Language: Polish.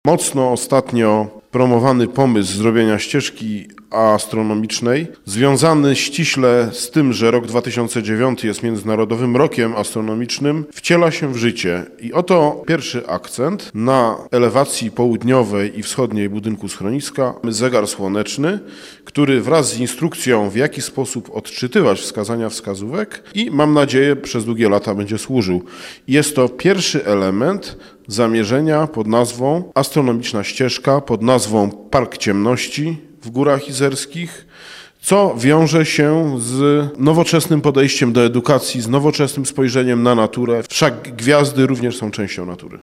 Mocno ostatnio promowany pomysł zrobienia ścieżki astronomicznej, związany ściśle z tym, że rok 2009 jest Międzynarodowym Rokiem Astronomicznym, wciela się w życie. I oto pierwszy akcent na elewacji południowej i wschodniej budynku schroniska. Zegar słoneczny, który wraz z instrukcją, w jaki sposób odczytywać wskazania wskazówek i mam nadzieję przez długie lata będzie służył. Jest to pierwszy element zamierzenia pod nazwą Astronomiczna Ścieżka, pod nazwą Park Ciemności w Górach Izerskich, co wiąże się z nowoczesnym podejściem do edukacji, z nowoczesnym spojrzeniem na naturę. Wszak gwiazdy również są częścią natury.